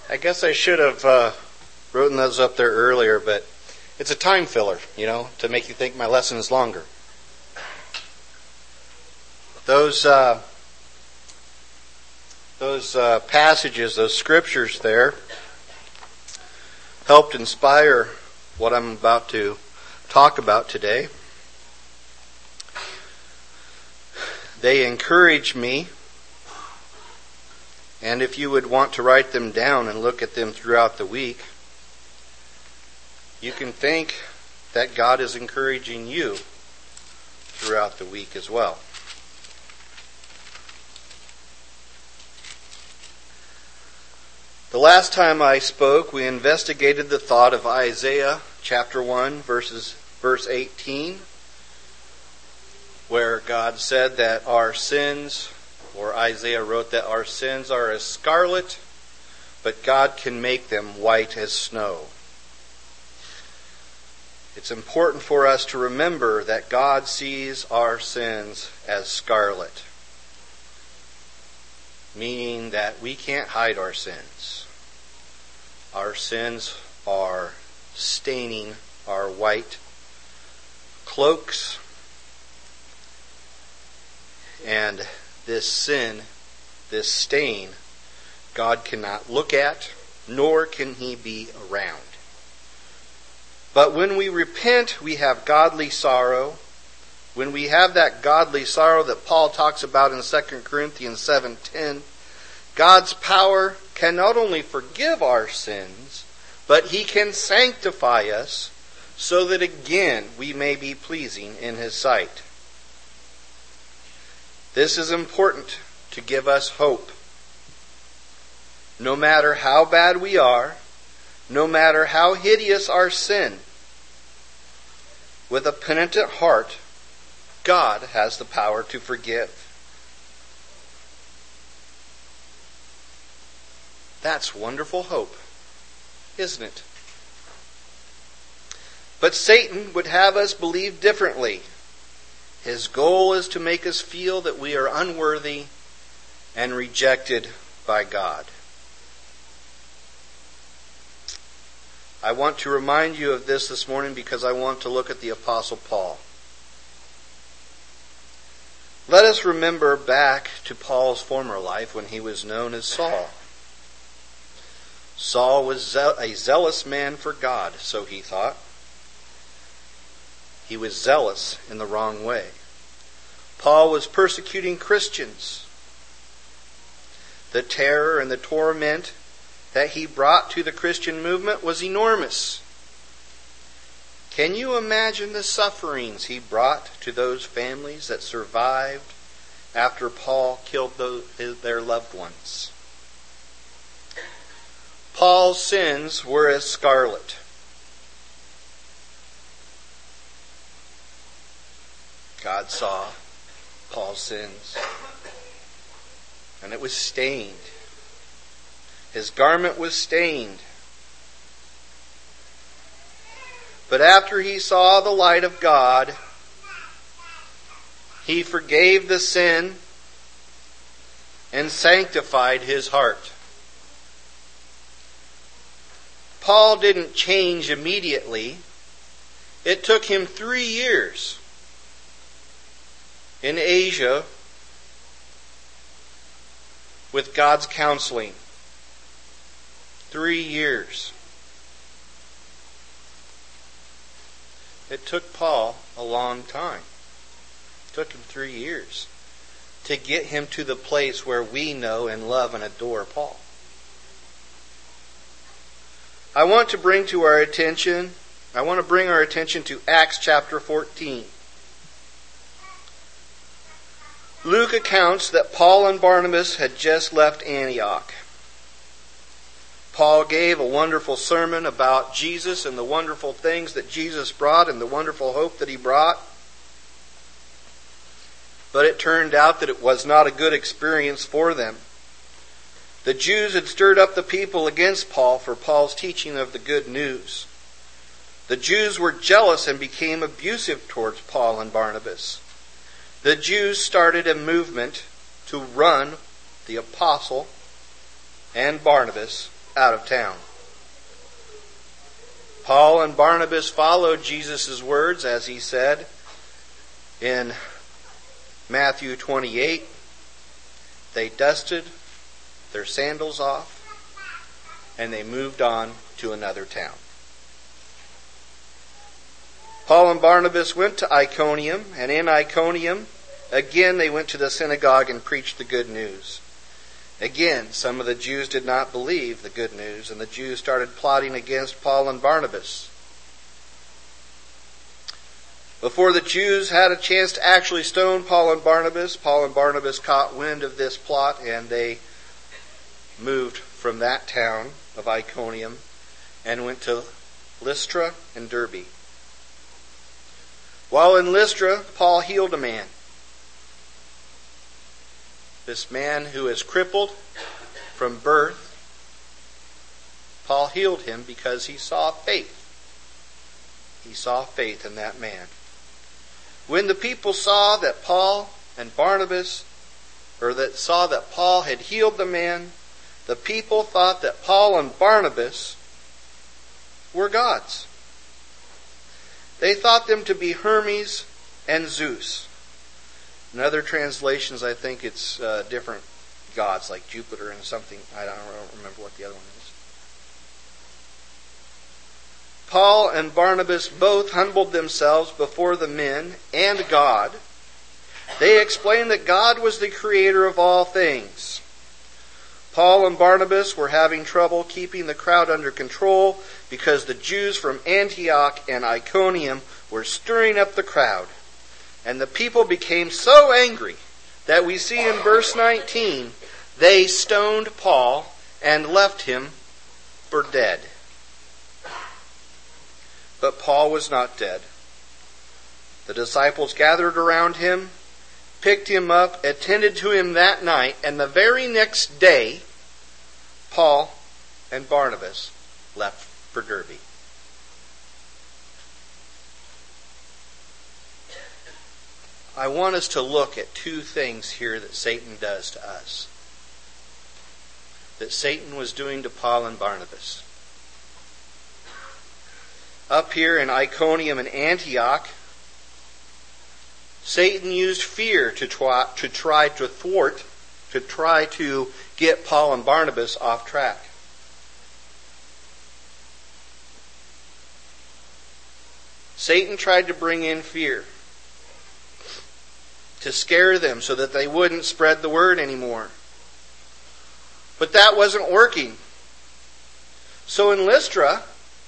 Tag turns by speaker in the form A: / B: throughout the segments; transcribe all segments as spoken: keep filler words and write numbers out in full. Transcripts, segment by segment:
A: I guess I should have uh, written those up there earlier, but it's a time filler, you know, to make you think my lesson is longer. Those uh, those uh, passages, those scriptures there, helped inspire what I'm about to talk about today. They encourage me, and if you would want to write them down and look at them throughout the week, you can think that God is encouraging you throughout the week as well. The last time I spoke, we investigated the thought of Isaiah chapter one, verses verse eighteen, where God said that our sins, or Isaiah wrote that our sins are as scarlet, but God can make them white as snow. It's important for us to remember that God sees our sins as scarlet, meaning that we can't hide our sins. Our sins are staining our white cloaks, and this sin, this stain, God cannot look at, nor can He be around. But when we repent, we have godly sorrow. When we have that godly sorrow that Paul talks about in Second Corinthians seven ten, God's power can not only forgive our sins, but He can sanctify us so that again we may be pleasing in His sight. This is important to give us hope. No matter how bad we are, no matter how hideous our sin, with a penitent heart, God has the power to forgive. That's wonderful hope, isn't it? But Satan would have us believe differently. His goal is to make us feel that we are unworthy and rejected by God. I want to remind you of this this morning because I want to look at the Apostle Paul. Let us remember back to Paul's former life when he was known as Saul. Saul was a zealous man for God, so he thought. He was zealous in the wrong way. Paul was persecuting Christians. The terror and the torment that he brought to the Christian movement was enormous. Can you imagine the sufferings he brought to those families that survived after Paul killed those, his, their loved ones? Paul's sins were as scarlet. God saw Paul's sins, and it was stained. His garment was stained. But after he saw the light of God, he forgave the sin and sanctified his heart. Paul didn't change immediately. It took him three years in Asia with God's counseling. Three years. It took Paul a long time. It took him three years to get him to the place where we know and love and adore Paul. I want to bring to our attention, I want to bring our attention to Acts chapter fourteen. Luke accounts that Paul and Barnabas had just left Antioch. Paul gave a wonderful sermon about Jesus and the wonderful things that Jesus brought and the wonderful hope that He brought. But it turned out that it was not a good experience for them. The Jews had stirred up the people against Paul for Paul's teaching of the good news. The Jews were jealous and became abusive towards Paul and Barnabas. The Jews started a movement to run the apostle and Barnabas out of town. Paul and Barnabas followed Jesus' words, as he said in Matthew twenty-eight. They dusted their sandals off and they moved on to another town. Paul and Barnabas went to Iconium, and in Iconium, again they went to the synagogue and preached the good news. Again, some of the Jews did not believe the good news, and the Jews started plotting against Paul and Barnabas. Before the Jews had a chance to actually stone Paul and Barnabas, Paul and Barnabas caught wind of this plot, and they moved from that town of Iconium and went to Lystra and Derbe. While in Lystra, Paul healed a man. This man who is crippled from birth, Paul healed him because he saw faith. He saw faith in that man. When the people saw that Paul and Barnabas, or that saw that Paul had healed the man, the people thought that Paul and Barnabas were gods. They thought them to be Hermes and Zeus. In other translations, I think it's uh, different gods, like Jupiter and something. I don't, I don't remember what the other one is. Paul and Barnabas both humbled themselves before the men and God. They explained that God was the creator of all things. Paul and Barnabas were having trouble keeping the crowd under control because the Jews from Antioch and Iconium were stirring up the crowd. And the people became so angry that we see in verse nineteen, they stoned Paul and left him for dead. But Paul was not dead. The disciples gathered around him, picked him up, attended to him that night, and the very next day, Paul and Barnabas left for Derbe. I want us to look at two things here that Satan does to us. That Satan was doing to Paul and Barnabas. Up here in Iconium and Antioch, Satan used fear to try, to try to thwart, to try to get Paul and Barnabas off track. Satan tried to bring in fear, to scare them so that they wouldn't spread the word anymore. But that wasn't working. So in Lystra,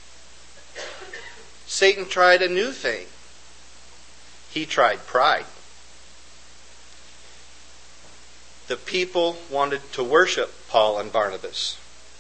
A: Satan tried a new thing. He tried pride. The people wanted to worship Paul and Barnabas.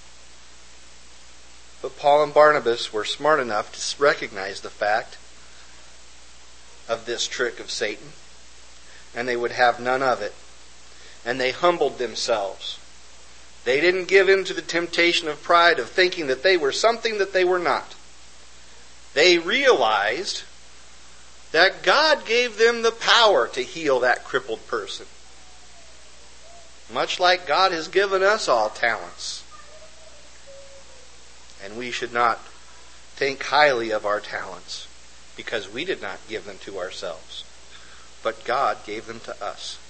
A: But Paul and Barnabas were smart enough to recognize the fact of this trick of Satan, and they would have none of it. And they humbled themselves. They didn't give in to the temptation of pride, of thinking that they were something that they were not. They realized that God gave them the power to heal that crippled person. Much like God has given us all talents. And we should not think highly of our talents, because we did not give them to ourselves, but God gave them to us.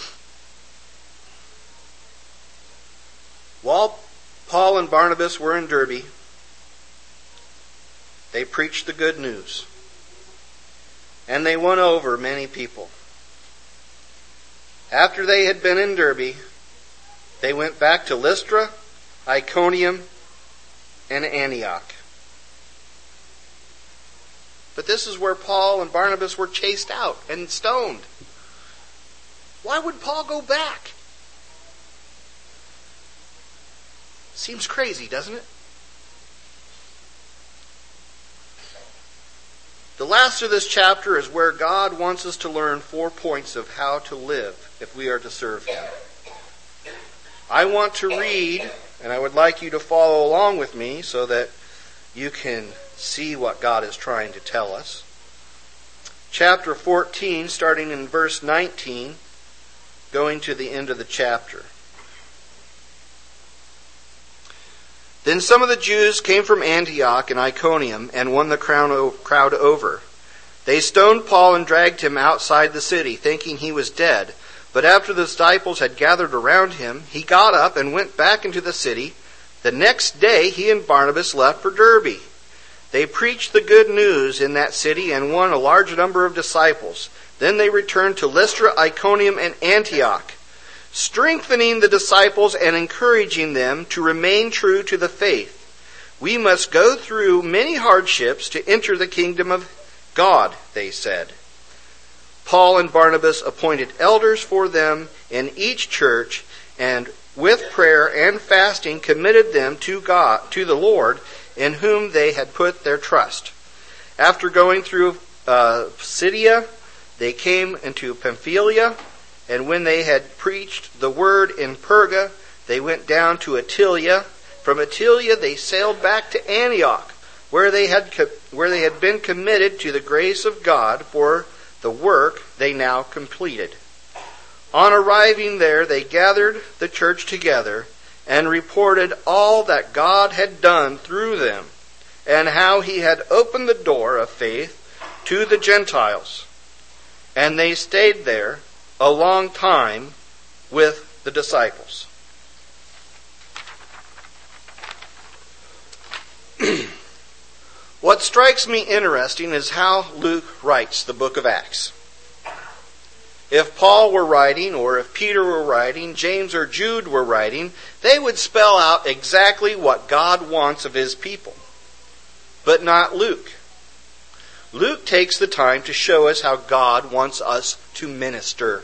A: While Paul and Barnabas were in Derbe, they preached the good news. And they won over many people. After they had been in Derbe, they went back to Lystra, Iconium, and Antioch. But this is where Paul and Barnabas were chased out and stoned. Why would Paul go back? Seems crazy, doesn't it? The last of this chapter is where God wants us to learn four points of how to live if we are to serve Him. I want to read, and I would like you to follow along with me so that you can see what God is trying to tell us. Chapter fourteen, starting in verse nineteen, going to the end of the chapter. Then some of the Jews came from Antioch and Iconium and won the crowd over. They stoned Paul and dragged him outside the city, thinking he was dead. But after the disciples had gathered around him, he got up and went back into the city. The next day he and Barnabas left for Derbe. They preached the good news in that city and won a large number of disciples. Then they returned to Lystra, Iconium, and Antioch, strengthening the disciples and encouraging them to remain true to the faith. We must go through many hardships to enter the kingdom of God, they said. Paul and Barnabas appointed elders for them in each church, and with prayer and fasting committed them to God, to the Lord, in whom they had put their trust. After going through uh, Pisidia, they came into Pamphylia, and when they had preached the word in Perga, they went down to Attalia. From Attalia they sailed back to Antioch, where they had where they had been committed to the grace of God for the work they now completed. On arriving there, they gathered the church together and reported all that God had done through them, and how he had opened the door of faith to the Gentiles. And they stayed there a long time with the disciples. What strikes me interesting is how Luke writes the book of Acts. If Paul were writing, or if Peter were writing, James or Jude were writing, they would spell out exactly what God wants of his people. But not Luke. Luke takes the time to show us how God wants us to minister.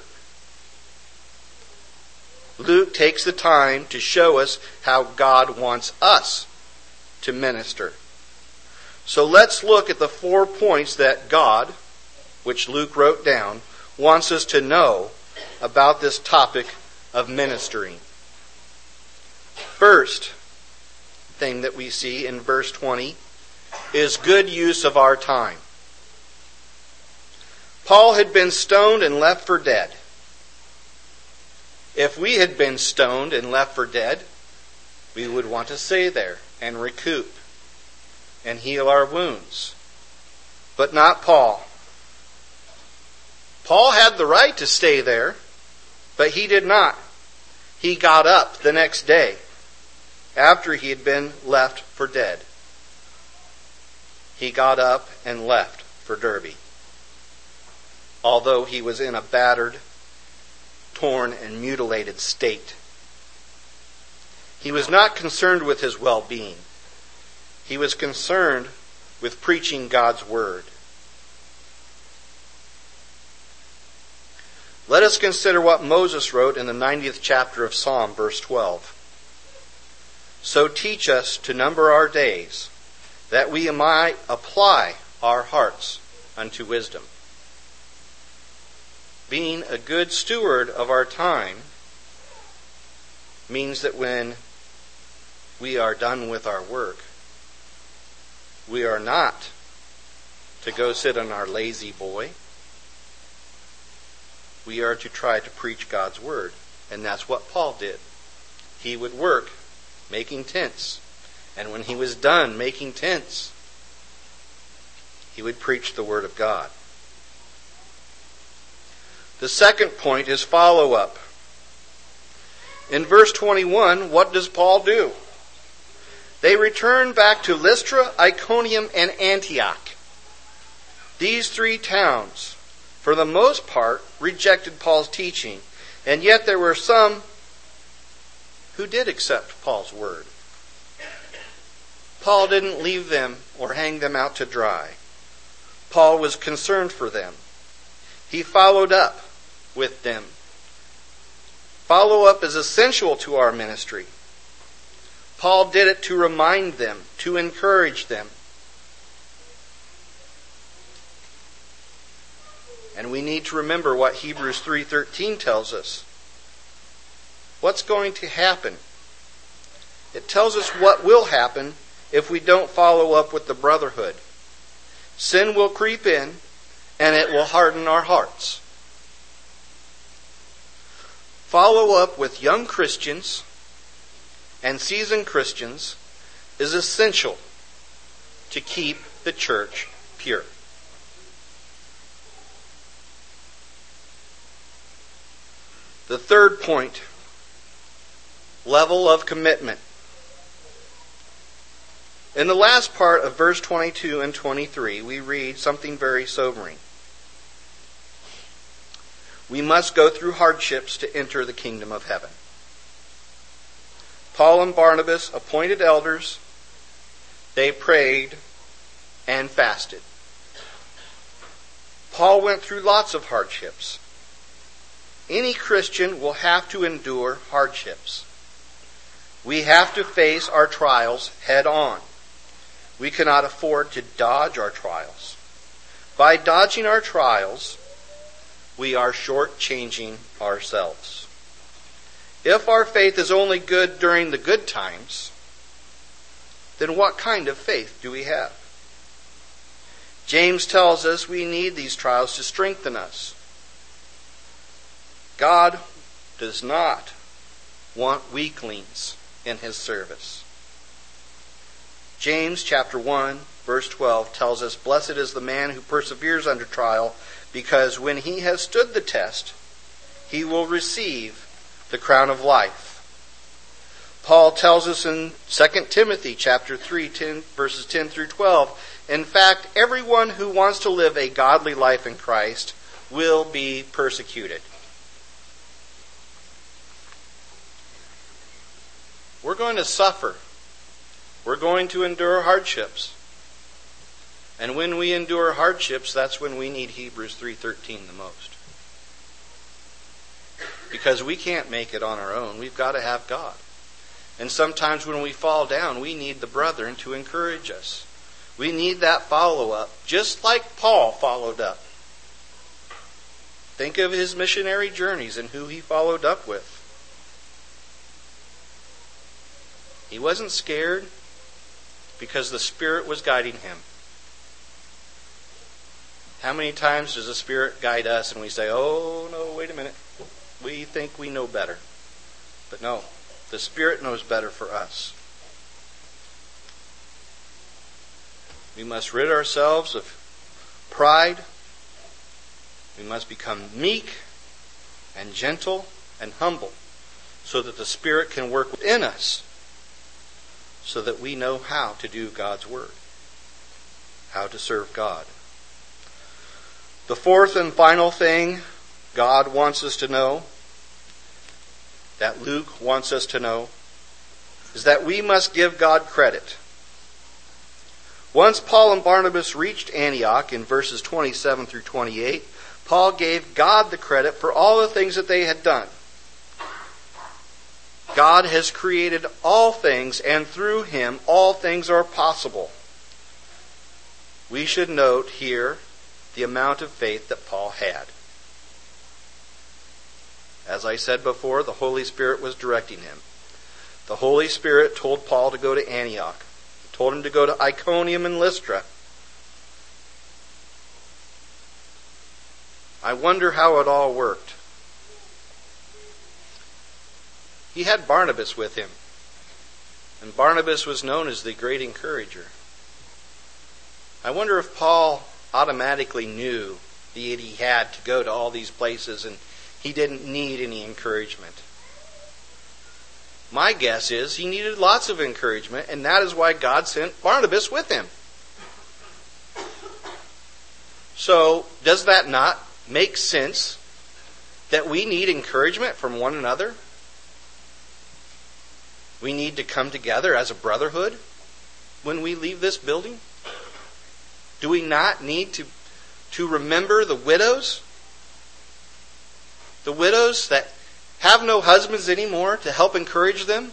A: Luke takes the time to show us how God wants us to minister. So let's look at the four points that God, which Luke wrote down, wants us to know about this topic of ministering. First thing that we see in verse twenty is good use of our time. Paul had been stoned and left for dead. If we had been stoned and left for dead, we would want to stay there and recoup and heal our wounds. But not Paul. Paul had the right to stay there, but he did not. He got up the next day after he had been left for dead. He got up and left for Derbe, although he was in a battered, torn, and mutilated state. He was not concerned with his well-being. He was concerned with preaching God's word. Let us consider what Moses wrote in the ninetieth chapter of Psalm, verse twelve. So teach us to number our days, that we might apply our hearts unto wisdom. Being a good steward of our time means that when we are done with our work, we are not to go sit on our lazy boy. We are to try to preach God's word. And that's what Paul did. He would work making tents. And when he was done making tents, he would preach the word of God. The second point is follow-up. In verse twenty-one, what does Paul do? They returned back to Lystra, Iconium, and Antioch. These three towns, for the most part, rejected Paul's teaching, and yet there were some who did accept Paul's word. Paul didn't leave them or hang them out to dry. Paul was concerned for them. He followed up with them. Follow-up is essential to our ministry. Paul did it to remind them, to encourage them. And we need to remember what Hebrews three thirteen tells us. What's going to happen? It tells us what will happen if we don't follow up with the brotherhood. Sin will creep in, and it will harden our hearts. Follow up with young Christians and seasoned Christians is essential to keep the church pure. The third point, level of commitment. In the last part of verse twenty-two and twenty-three, we read something very sobering. We must go through hardships to enter the kingdom of heaven. Paul and Barnabas appointed elders. They prayed and fasted. Paul went through lots of hardships. Any Christian will have to endure hardships. We have to face our trials head on. We cannot afford to dodge our trials. By dodging our trials, we are shortchanging ourselves. If our faith is only good during the good times, then what kind of faith do we have? James tells us we need these trials to strengthen us. God does not want weaklings in His service. James chapter one, verse twelve tells us, "Blessed is the man who perseveres under trial, because when he has stood the test, he will receive the crown of life." Paul tells us in Second Timothy chapter three, ten, verses ten through twelve, "In fact, everyone who wants to live a godly life in Christ will be persecuted." We're going to suffer. We're going to endure hardships. And when we endure hardships, that's when we need Hebrews three thirteen the most. Because we can't make it on our own. We've got to have God. And sometimes when we fall down, we need the brethren to encourage us. We need that follow-up, just like Paul followed up. Think of his missionary journeys and who he followed up with. He wasn't scared because the Spirit was guiding him. How many times does the Spirit guide us and we say, "Oh, no, wait a minute. We think we know better." But no, the Spirit knows better for us. We must rid ourselves of pride. We must become meek and gentle and humble so that the Spirit can work within us, so that we know how to do God's word, how to serve God. The fourth and final thing God wants us to know, that Luke wants us to know, is that we must give God credit. Once Paul and Barnabas reached Antioch in verses twenty-seven through twenty-eight, Paul gave God the credit for all the things that they had done. God has created all things, and through Him all things are possible. We should note here the amount of faith that Paul had. As I said before, the Holy Spirit was directing him. The Holy Spirit told Paul to go to Antioch. He told him to go to Iconium and Lystra. I wonder how it all worked. He had Barnabas with him. And Barnabas was known as the great encourager. I wonder if Paul automatically knew that he had to go to all these places and he didn't need any encouragement. My guess is he needed lots of encouragement, and that is why God sent Barnabas with him. So, does that not make sense that we need encouragement from one another? We need to come together as a brotherhood when we leave this building? Do we not need to, to remember the widows? The widows that have no husbands anymore to help encourage them?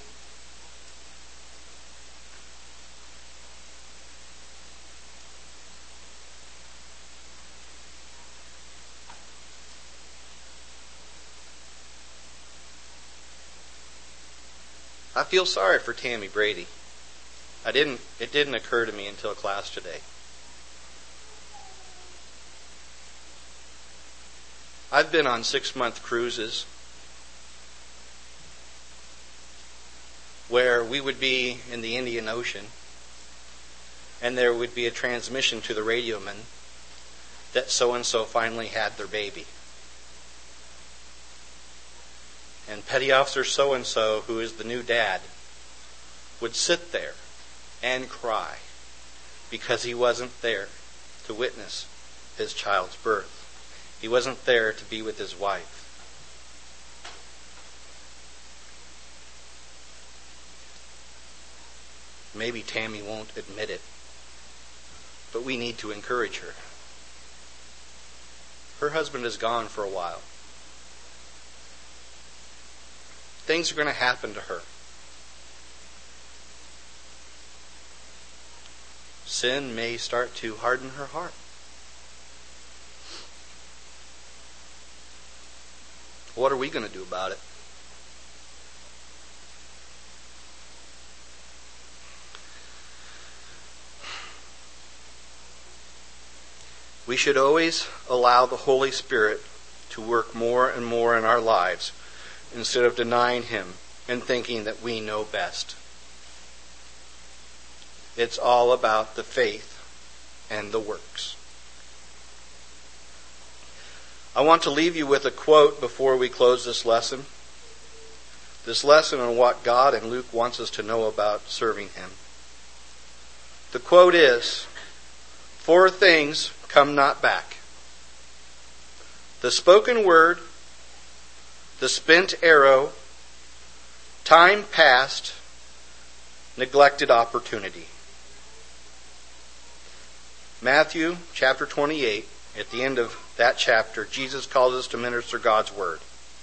A: I feel sorry for Tammy Brady. I didn't. It didn't occur to me until class today. I've been on six-month cruises. where we would be in the Indian Ocean and there would be a transmission to the radioman that so-and-so finally had their baby. And Petty Officer so-and-so, who is the new dad, would sit there and cry because he wasn't there to witness his child's birth. He wasn't there to be with his wife. Maybe Tammy won't admit it, but we need to encourage her. Her husband is gone for a while. Things are going to happen to her. Sin may start to harden her heart. What are we going to do about it? We should always allow the Holy Spirit to work more and more in our lives instead of denying Him and thinking that we know best. It's all about the faith and the works. I want to leave you with a quote before we close this lesson. This lesson on what God and Luke wants us to know about serving Him. The quote is, "Four things come not back: the spoken word, the spent arrow, time past, neglected opportunity." Matthew chapter twenty-eight, at the end of that chapter, Jesus calls us to minister God's word.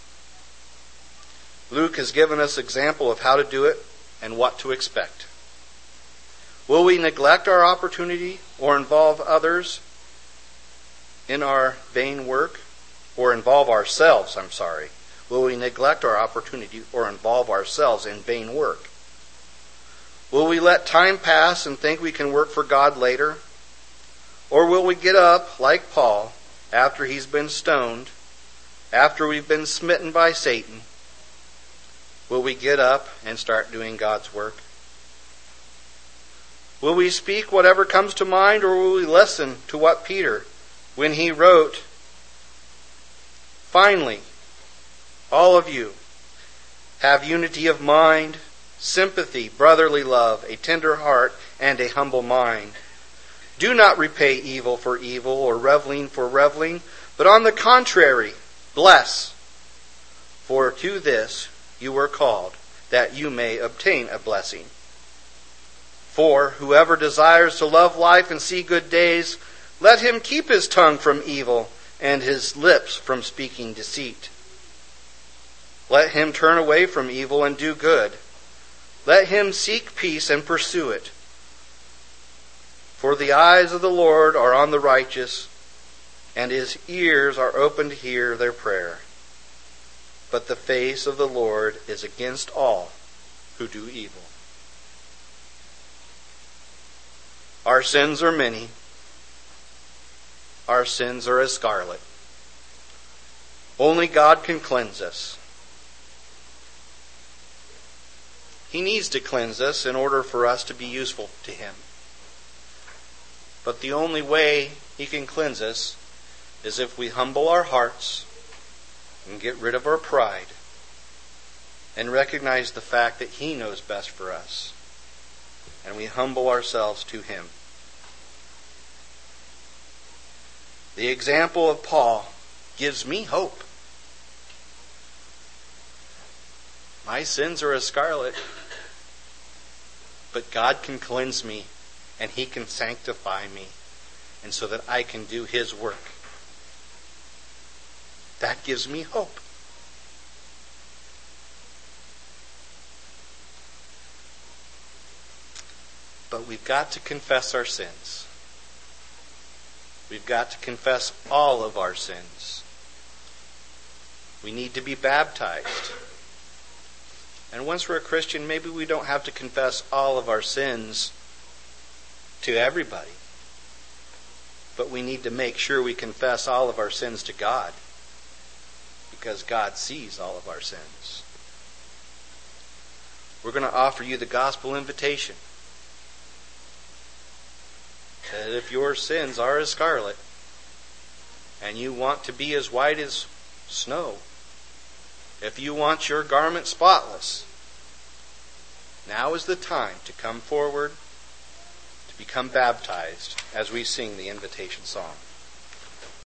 A: Luke has given us example of how to do it and what to expect. Will we neglect our opportunity or involve others in our vain work? Or involve ourselves, I'm sorry. Will we neglect our opportunity or involve ourselves in vain work? Will we let time pass and think we can work for God later? Or will we get up, like Paul, after he's been stoned, after we've been smitten by Satan? Will we get up and start doing God's work? Will we speak whatever comes to mind, or will we listen to what Peter, when he wrote, "Finally, all of you have unity of mind, sympathy, brotherly love, a tender heart, and a humble mind. Do not repay evil for evil or reviling for reviling, but on the contrary, bless. For to this you were called, that you may obtain a blessing. For whoever desires to love life and see good days, let him keep his tongue from evil and his lips from speaking deceit. Let him turn away from evil and do good. Let him seek peace and pursue it. For the eyes of the Lord are on the righteous, and His ears are open to hear their prayer. But the face of the Lord is against all who do evil." Our sins are many. Our sins are as scarlet. Only God can cleanse us. He needs to cleanse us in order for us to be useful to Him. But the only way He can cleanse us is if we humble our hearts and get rid of our pride and recognize the fact that He knows best for us, and we humble ourselves to Him. The example of Paul gives me hope. My sins are as scarlet, but God can cleanse me and He can sanctify me, and so that I can do His work. That gives me hope. But we've got to confess our sins. We've got to confess all of our sins. We need to be baptized. And once we're a Christian, maybe we don't have to confess all of our sins to everybody. But we need to make sure we confess all of our sins to God, because God sees all of our sins. we're going to offer you the gospel invitation. That if your sins are as scarlet, and you want to be as white as snow, if you want your garment spotless, now is the time to come forward, to become baptized as we sing the invitation song.